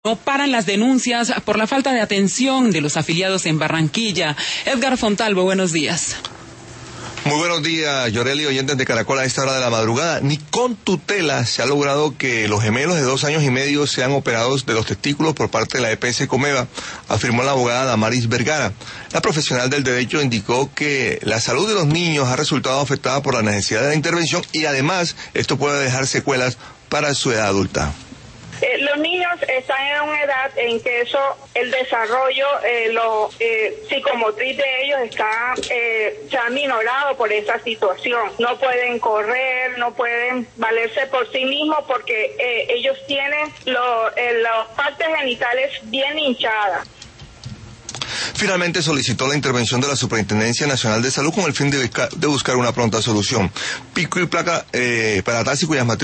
No paran las denuncias por la falta de atención de los afiliados en Barranquilla. Edgar Fontalvo, buenos días. Muy buenos días, Yoreli, oyentes de Caracol a esta hora de la madrugada. Ni con tutela se ha logrado que los gemelos de 2 años y medio sean operados de los testículos por parte de la EPS Comeva, afirmó la abogada Damaris Vergara. La profesional del derecho indicó que la salud de los niños ha resultado afectada por la necesidad de la intervención y además esto puede dejar secuelas para su edad adulta. Los niños están en una edad en que el desarrollo psicomotriz de ellos se ha minorado por esa situación. No pueden correr, no pueden valerse por sí mismos porque ellos tienen las partes genitales bien hinchadas. Finalmente solicitó la intervención de la Superintendencia Nacional de Salud con el fin de buscar una pronta solución. Pico y placa para taxis cuyas matrículas